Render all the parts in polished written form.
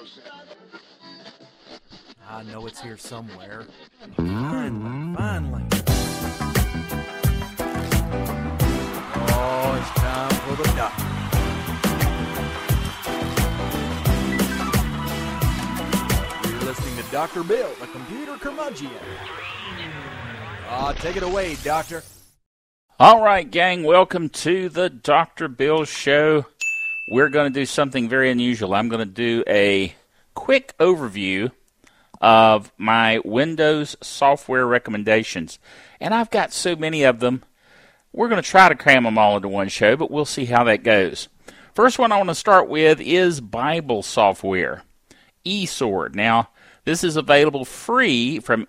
I know it's here somewhere. Finally. Oh, it's time for the doctor. You're listening to Dr. Bill, the computer curmudgeon. Take it away, Doctor. All right, gang, welcome to the Dr. Bill Show. We're going to do something very unusual. I'm going to do a quick overview of my Windows software recommendations. And I've got so many of them. We're going to try to cram them all into one show, but we'll see how that goes. First one I want to start with is Bible software, eSword. Now, this is available free from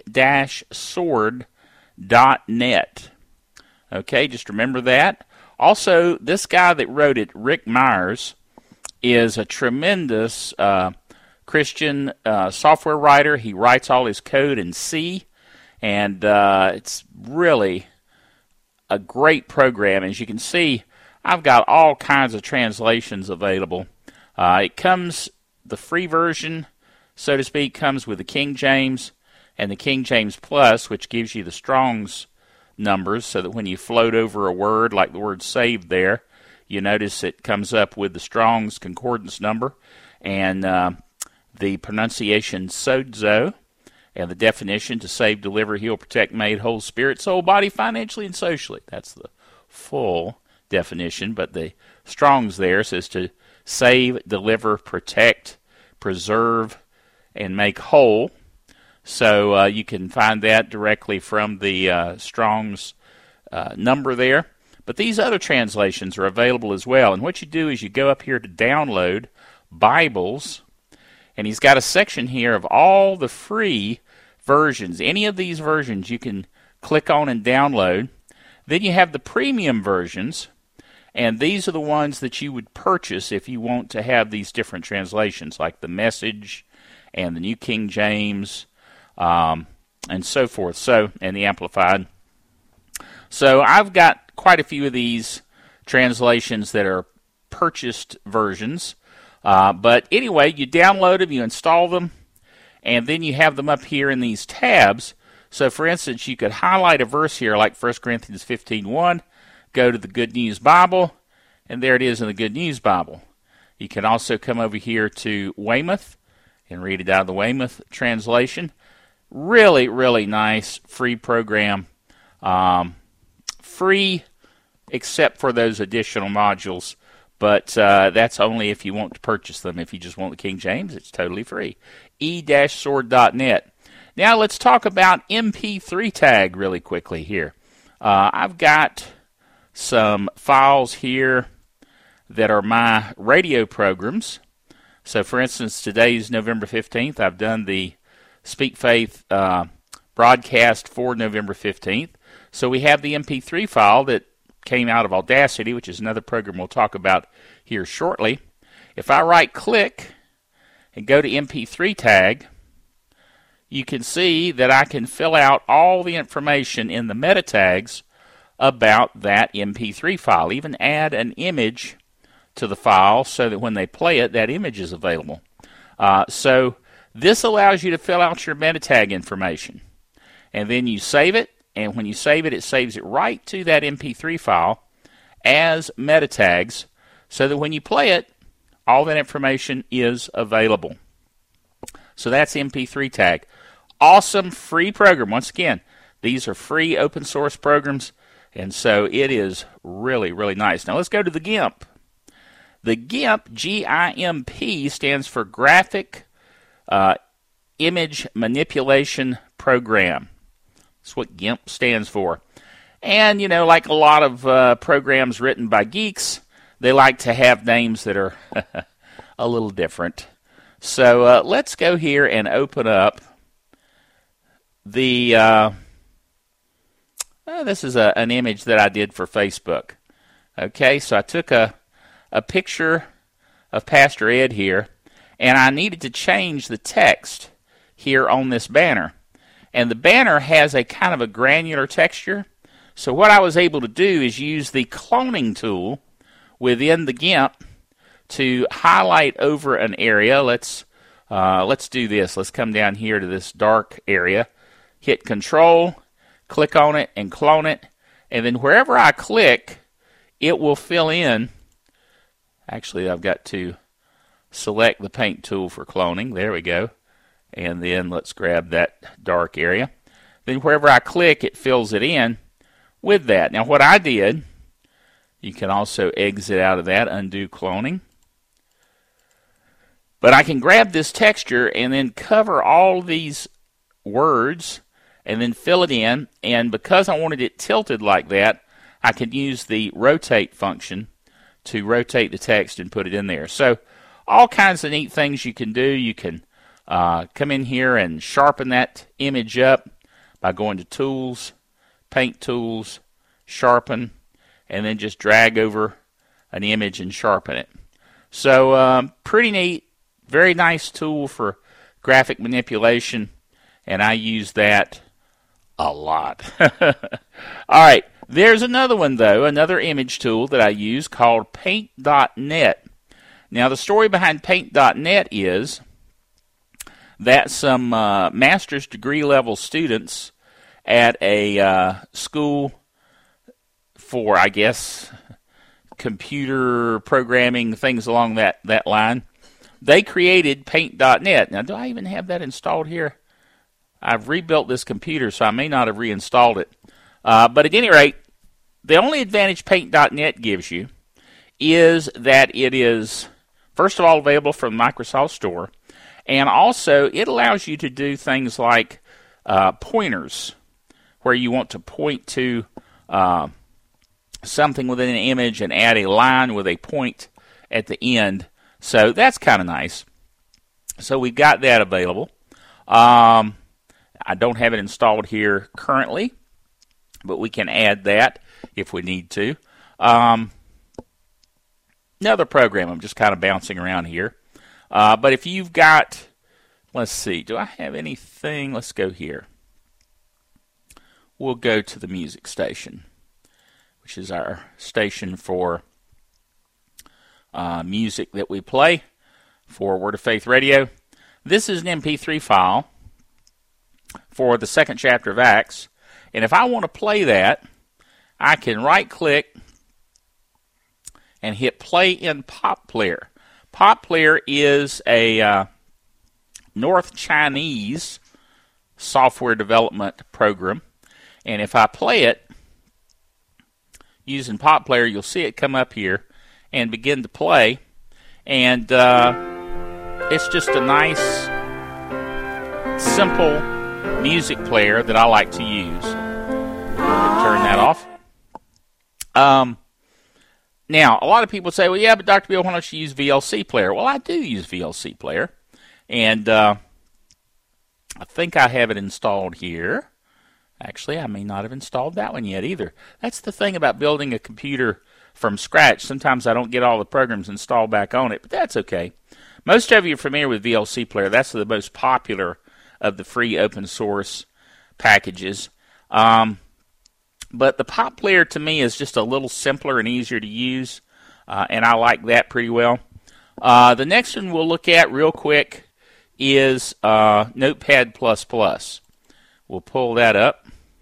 e-sword.net. Okay, just remember that. Also, this guy that wrote it, Rick Myers, is a tremendous Christian software writer. He writes all his code in C, and it's really a great program. As you can see, I've got all kinds of translations available. It comes, the free version, so to speak, comes with the King James and the King James Plus, which gives you the Strong's numbers, so that when you float over a word, like the word saved there, you notice it comes up with the Strong's Concordance number, and the pronunciation sozo, and the definition: to save, deliver, heal, protect, made whole, spirit, soul, body, financially, and socially. That's the full definition, but the Strong's there says to save, deliver, protect, preserve, and make whole. So you can find that directly from the Strong's number there. But these other translations are available as well. And what you do is you go up here to download Bibles, and he's got a section here of all the free versions. Any of these versions you can click on and download. Then you have the premium versions, and these are the ones that you would purchase if you want to have these different translations, like the Message and the New King James, and so forth, and the Amplified. So I've got quite a few of these translations that are purchased versions. But anyway, you download them, you install them, and then you have them up here in these tabs. So for instance, you could highlight a verse here like 1 Corinthians 15:1, go to the Good News Bible, and there it is in the Good News Bible. You can also come over here to Weymouth and read it out of the Weymouth translation. Really, really nice free program. Free except for those additional modules, but that's only if you want to purchase them. If you just want the King James, it's totally free. e-sword.net. Now let's talk about MP3 tag really quickly here. I've got some files here that are my radio programs. So for instance, today's November 15th. I've done the Speak Faith broadcast for November 15th. So we have the MP3 file that came out of Audacity, which is another program we'll talk about here shortly. If I right-click and go to MP3 tag, you can see that I can fill out all the information in the meta tags about that MP3 file, even add an image to the file so that when they play it, that image is available. So this allows you to fill out your meta tag information, and then you save it, and when you save it, it saves it right to that MP3 file as meta tags, so that when you play it, all that information is available. So that's MP3 tag. Awesome free program. Once again, these are free open source programs, and so it is really, really nice. Now let's go to the GIMP. The GIMP, G-I-M-P, stands for Graphic Image Manipulation Program. That's what GIMP stands for. And, you know, like a lot of programs written by geeks, they like to have names that are a little different. So let's go here and open up the... this is an image that I did for Facebook. Okay, so I took a picture of Pastor Ed here, and I needed to change the text here on this banner. And the banner has a kind of a granular texture. So what I was able to do is use the cloning tool within the GIMP to highlight over an area. Let's do this. Let's come down here to this dark area, hit Control, click on it, and clone it. And then wherever I click, it will fill in. Actually, I've got to select the paint tool for cloning. There we go. And then let's grab that dark area. Then wherever I click, it fills it in with that. Now what I did, you can also exit out of that, undo cloning. But I can grab this texture and then cover all these words and then fill it in. And because I wanted it tilted like that, I can use the rotate function to rotate the text and put it in there. So all kinds of neat things you can do. You can come in here and sharpen that image up by going to Tools, Paint Tools, Sharpen, and then just drag over an image and sharpen it. So pretty neat, very nice tool for graphic manipulation, and I use that a lot. All right, there's another one though, another image tool that I use called Paint.net. Now the story behind Paint.net is that some master's degree level students at a school for, I guess, computer programming, things along that line, they created Paint.net. Now, do I even have that installed here? I've rebuilt this computer, so I may not have reinstalled it. But at any rate, the only advantage Paint.net gives you is that it is, first of all, available from the Microsoft Store, and also it allows you to do things like pointers, where you want to point to something within an image and add a line with a point at the end. So that's kind of nice. So we've got that available. I don't have it installed here currently, but we can add that if we need to. Another program, I'm just kind of bouncing around here. But if you've got, let's see, do I have anything? Let's go here. We'll go to the music station, which is our station for music that we play for Word of Faith Radio. This is an MP3 file for the second chapter of Acts, and if I want to play that, I can right-click and hit Play in Pop Player. Pop Player is a North Chinese software development program, and if I play it using Pop Player, you'll see it come up here and begin to play, and it's just a nice, simple music player that I like to use. Turn that off. Now, a lot of people say, well, yeah, but Dr. Bill, why don't you use VLC Player? Well, I do use VLC Player, and I think I have it installed here. Actually, I may not have installed that one yet either. That's the thing about building a computer from scratch. Sometimes I don't get all the programs installed back on it, but that's okay. Most of you are familiar with VLC Player. That's the most popular of the free open source packages. But the Pop Player to me is just a little simpler and easier to use, and I like that pretty well. The next one we'll look at real quick is Notepad++. We'll pull that up,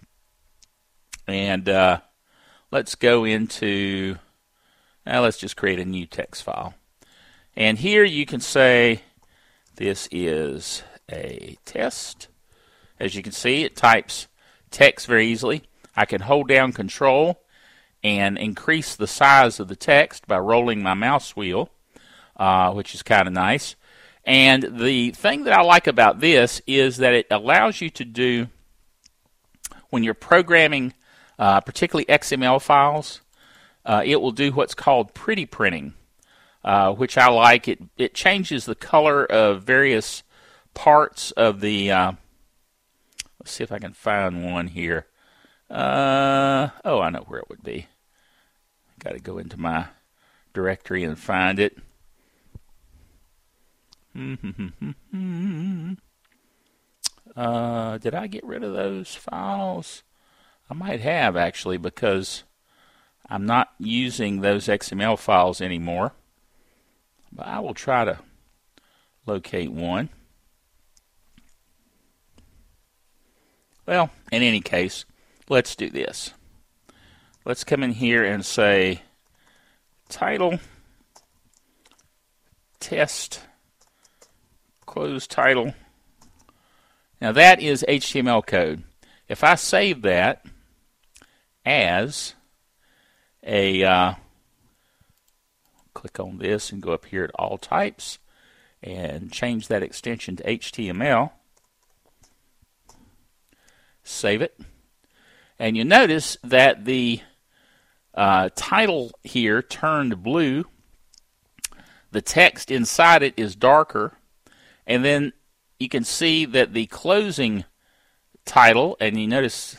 and let's go into, let's just create a new text file. And here you can say this is a test. As you can see, it types text very easily. I can hold down Control and increase the size of the text by rolling my mouse wheel, which is kind of nice. And the thing that I like about this is that it allows you to do, when you're programming particularly XML files, it will do what's called pretty printing, which I like. It changes the color of various parts of the, let's see if I can find one here. Oh, I know where it would be. Got to go into my directory and find it. Did I get rid of those files? I might have, actually, because I'm not using those XML files anymore. But I will try to locate one. Well, in any case, let's do this. Let's come in here and say title, test, close title. Now that is HTML code. If I save that as a, click on this and go up here at all types and change that extension to HTML. Save it. And you notice that the title here turned blue. The text inside it is darker. And then you can see that the closing title, and you notice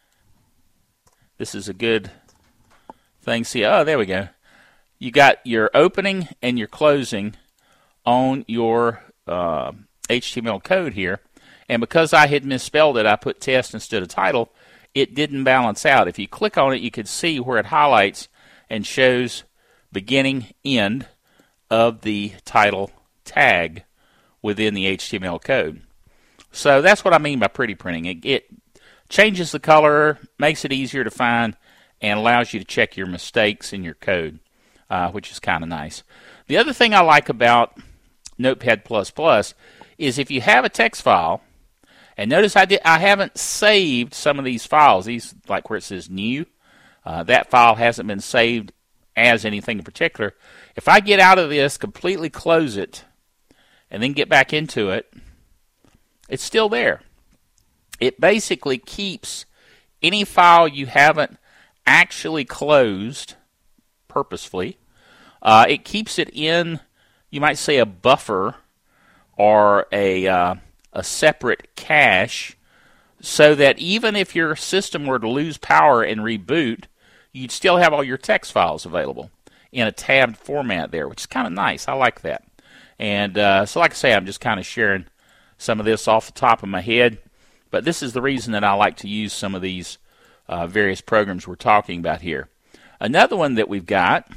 this is a good thing. See, oh, there we go. You got your opening and your closing on your HTML code here. And because I had misspelled it, I put test instead of title, it didn't balance out. If you click on it, you can see where it highlights and shows beginning, end of the title tag within the HTML code. So that's what I mean by pretty printing. It changes the color, makes it easier to find, and allows you to check your mistakes in your code, which is kind of nice. The other thing I like about Notepad++ is if you have a text file, and notice I haven't saved some of these files. These, like where it says new, that file hasn't been saved as anything in particular. If I get out of this, completely close it, and then get back into it, it's still there. It basically keeps any file you haven't actually closed purposefully. It keeps it in, you might say, a buffer or a separate cache, so that even if your system were to lose power and reboot, you'd still have all your text files available in a tabbed format there, which is kind of nice. I like that. And so like I say, I'm just kind of sharing some of this off the top of my head, but this is the reason that I like to use some of these various programs we're talking about here. Another one that we've got,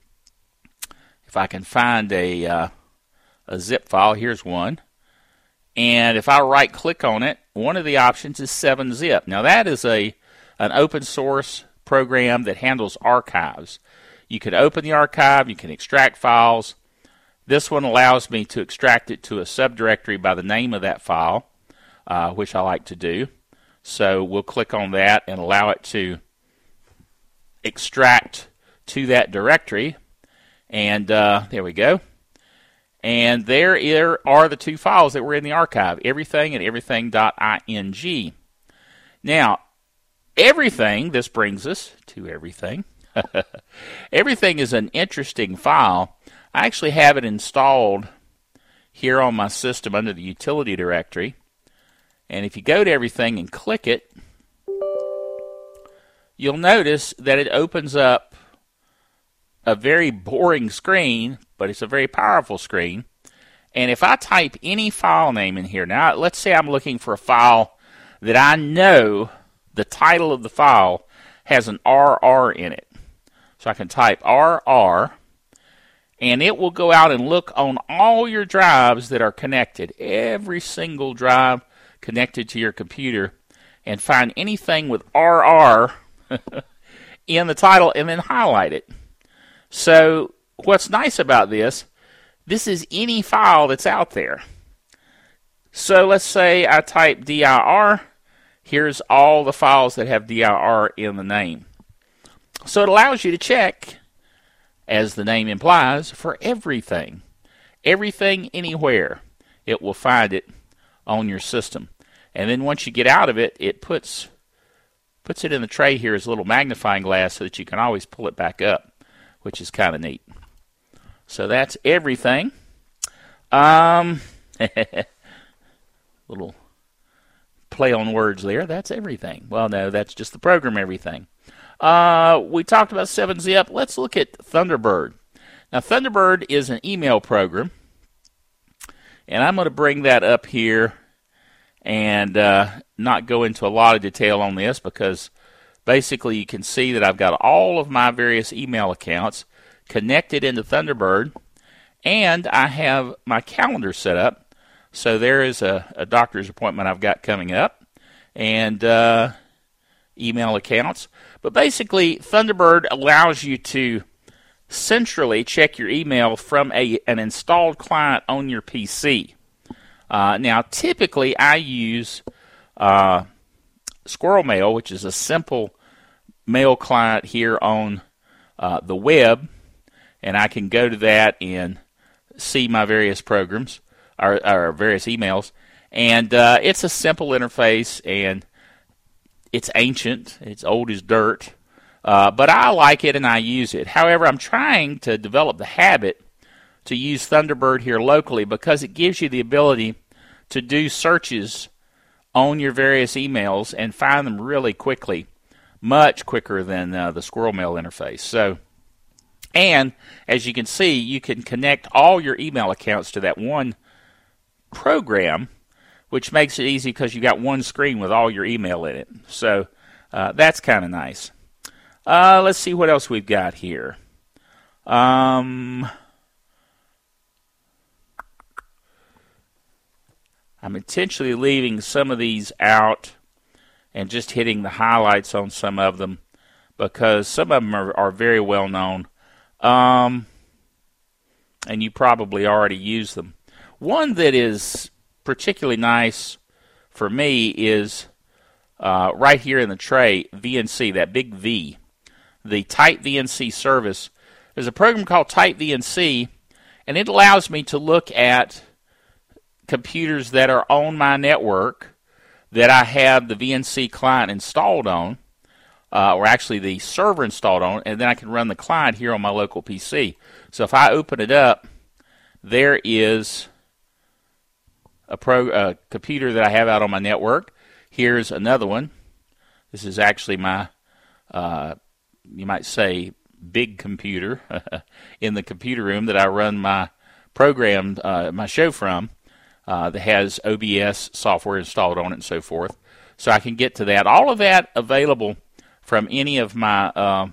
if I can find a zip file, here's one. And if I right-click on it, one of the options is 7-zip. Now that is an open source program that handles archives. You can open the archive, you can extract files. This one allows me to extract it to a subdirectory by the name of that file, which I like to do. So we'll click on that and allow it to extract to that directory. And there we go. And there are the two files that were in the archive, everything and everything.ing. Now, everything, this brings us to everything. Everything is an interesting file. I actually have it installed here on my system under the utility directory. And if you go to everything and click it, you'll notice that it opens up a very boring screen, but it's a very powerful screen. And if I type any file name in here, now let's say I'm looking for a file that I know the title of the file has an RR in it. So I can type RR, and it will go out and look on all your drives that are connected, every single drive connected to your computer, and find anything with RR in the title and then highlight it. So what's nice about this is any file that's out there. So let's say I type dir. Here's all the files that have dir in the name. So it allows you to check, as the name implies, for everything. Everything, anywhere. It will find it on your system. And then once you get out of it, it puts it in the tray here as a little magnifying glass so that you can always pull it back up, which is kind of neat. So that's everything. Little play on words there. That's everything. Well, no, that's just the program everything. We talked about 7-zip. Let's look at Thunderbird. Now, Thunderbird is an email program, and I'm going to bring that up here and not go into a lot of detail on this, because basically you can see that I've got all of my various email accounts connected into Thunderbird, And I have my calendar set up. So there is a doctor's appointment I've got coming up, and email accounts. But basically, Thunderbird allows you to centrally check your email from an installed client on your PC. Now, typically, I use Squirrel Mail, which is a simple mail client here on the web, and I can go to that and see my various programs or various emails. And it's a simple interface, and it's ancient. It's old as dirt. But I like it and I use it. However, I'm trying to develop the habit to use Thunderbird here locally because it gives you the ability to do searches on your various emails and find them really quickly, much quicker than the Squirrel Mail interface. So, and as you can see, you can connect all your email accounts to that one program, which makes it easy because you got one screen with all your email in it. So that's kind of nice. Let's see what else we've got here. I'm intentionally leaving some of these out and just hitting the highlights on some of them because some of them are very well known. And you probably already use them. One that is particularly nice for me is right here in the tray, VNC, that big V. The Type VNC service. There's a program called Type VNC, and it allows me to look at computers that are on my network that I have the VNC client installed on, or actually the server installed on, and then I can run the client here on my local PC. So if I open it up, there is a computer that I have out on my network. Here's another one. This is actually my, you might say, big computer in the computer room that I run my program, my show from, that has OBS software installed on it and so forth. So I can get to that. All of that available from any of my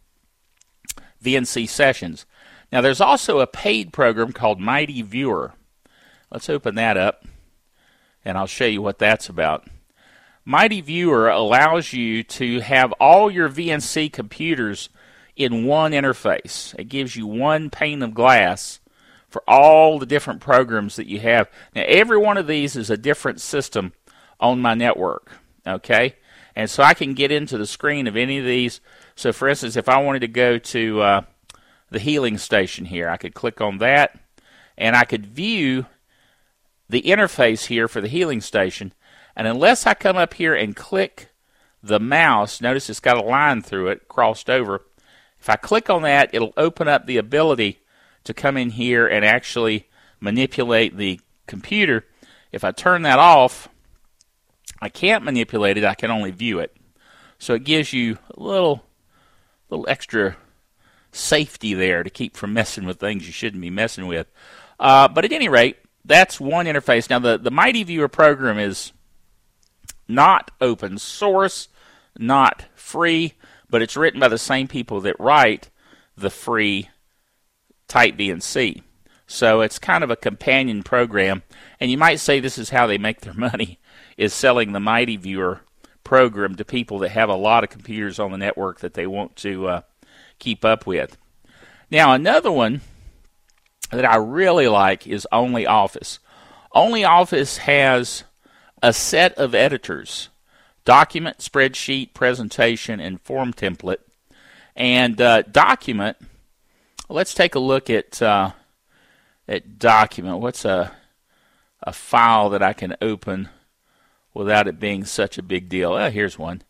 VNC sessions. Now there's also a paid program called Mighty Viewer. Let's open that up, and I'll show you what that's about. Mighty Viewer allows you to have all your VNC computers in one interface. It gives you one pane of glass for all the different programs that you have. Now, every one of these is a different system on my network, okay? And so I can get into the screen of any of these. So, for instance, if I wanted to go to the healing station here, I could click on that, and I could view the interface here for the healing station. And unless I come up here and click the mouse, notice it's got a line through it, crossed over. If I click on that, it'll open up the ability to come in here and actually manipulate the computer. If I turn that off, I can't manipulate it, I can only view it. So it gives you a little extra safety there to keep from messing with things you shouldn't be messing with. But at any rate, that's one interface. Now, the Mighty Viewer program is not open source, not free, but it's written by the same people that write the free Type VNC. So it's kind of a companion program, and you might say this is how they make their money, is selling the Mighty Viewer program to people that have a lot of computers on the network that they want to keep up with. Now, another one that I really like is OnlyOffice. OnlyOffice has a set of editors: document, spreadsheet, presentation, and form template. And document, let's take a look at document. What's a file that I can open without it being such a big deal? Here's one.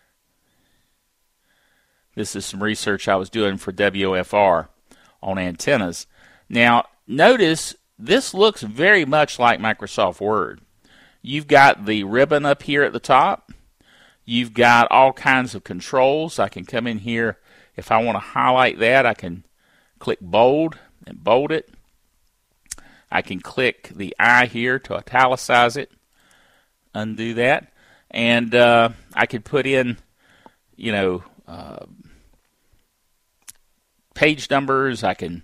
This is some research I was doing for WFR on antennas. Now, notice this looks very much like Microsoft Word. You've got the ribbon up here at the top. You've got all kinds of controls. I can come in here. If I want to highlight that, I can click bold and bold it. I can click the I here to italicize it, undo that. And I could put in, page numbers. I can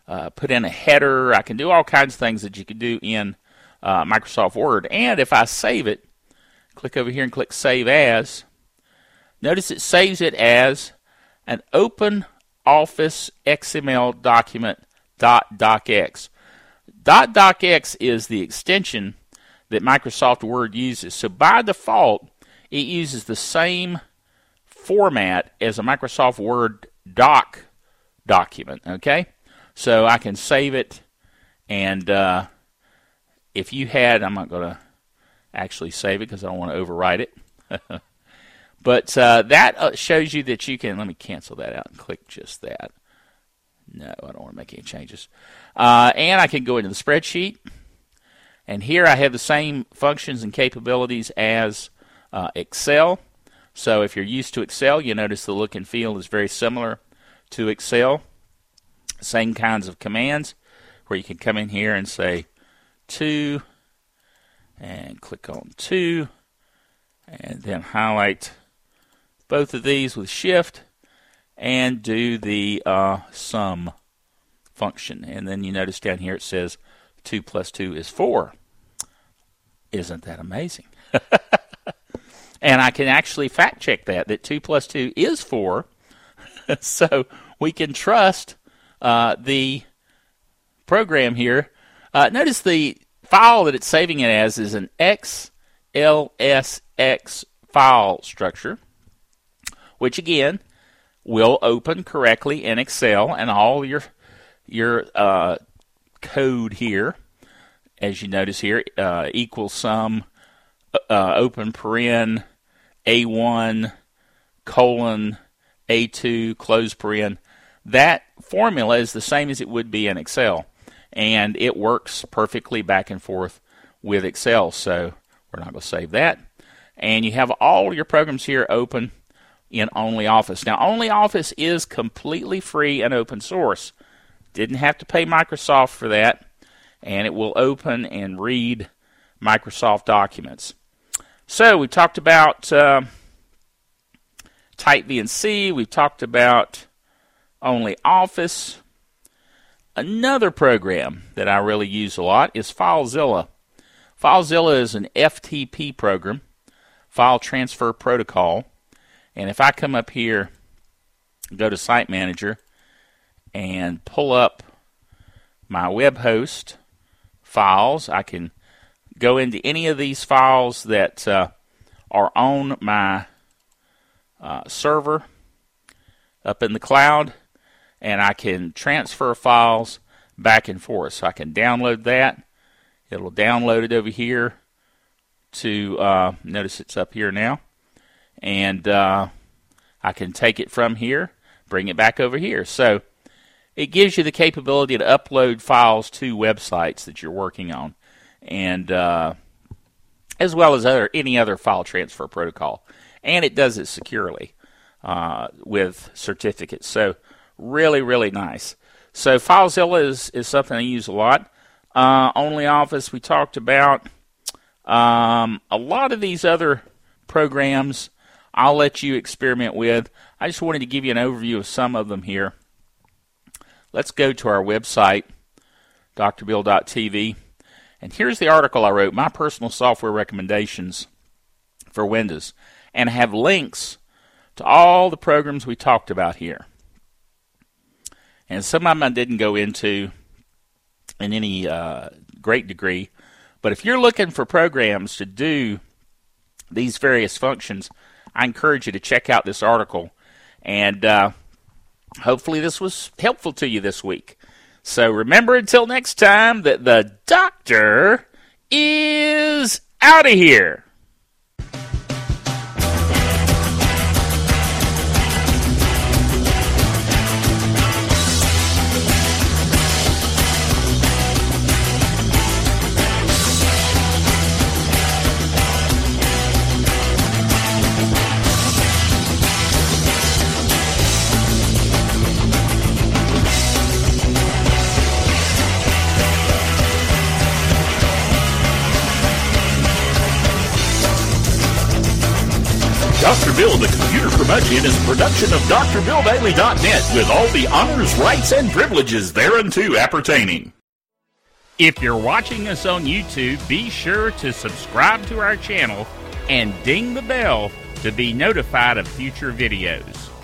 put in a header. I can do all kinds of things that you can do in Microsoft Word. And if I save it, click over here and click Save As, notice it saves it as an Open Office XML document .docx. .docx is the extension that Microsoft Word uses. So by default, it uses the same format as a Microsoft Word doc document, okay? So I can save it, and if you had, I'm not going to actually save it because I don't want to overwrite it. But that shows you that you can, let me cancel that out and click just that. No, I don't want to make any changes. And I can go into the spreadsheet. And here I have the same functions and capabilities as Excel. So if you're used to Excel, you notice the look and feel is very similar to Excel. Same kinds of commands where you can come in here and say 2 and click on 2 and then highlight both of these with Shift and do the sum function. And then you notice down here it says 2 plus 2 is 4. Isn't that amazing? And I can actually fact check that 2 plus 2 is 4. So we can trust the program here. Notice the file that it's saving it as is an XLSX file structure, which again will open correctly in Excel, and all your code here, as you notice here, equals sum, open paren, A1, colon, A2, close paren. That formula is the same as it would be in Excel, and it works perfectly back and forth with Excel, so we're not going to save that. And you have all your programs here open in OnlyOffice. Now, OnlyOffice is completely free and open source. Didn't have to pay Microsoft for that, and it will open and read Microsoft documents. So we talked about Type VNC. We talked about OnlyOffice. Another program that I really use a lot is FileZilla. FileZilla is an FTP program, File Transfer Protocol. And if I come up here, go to Site Manager, and pull up my web host files, I can go into any of these files that are on my server up in the cloud, and I can transfer files back and forth. So I can download that. It'll download it over here to, notice it's up here now, and I can take it from here, bring it back over here. So it gives you the capability to upload files to websites that you're working on, and as well as any other file transfer protocol. And it does it securely with certificates. So really, really nice. So FileZilla is something I use a lot. OnlyOffice we talked about. A lot of these other programs I'll let you experiment with. I just wanted to give you an overview of some of them here. Let's go to our website, drbill.tv. And here's the article I wrote, My Personal Software Recommendations for Windows. And I have links to all the programs we talked about here. And some of them I didn't go into in any great degree. But if you're looking for programs to do these various functions, I encourage you to check out this article. And hopefully this was helpful to you this week. So remember, until next time, that the doctor is out of here. Dr. Bill, the Computer Curmudgeon, is a production of DrBillDaily.net with all the honors, rights, and privileges thereunto appertaining. If you're watching us on YouTube, be sure to subscribe to our channel and ding the bell to be notified of future videos.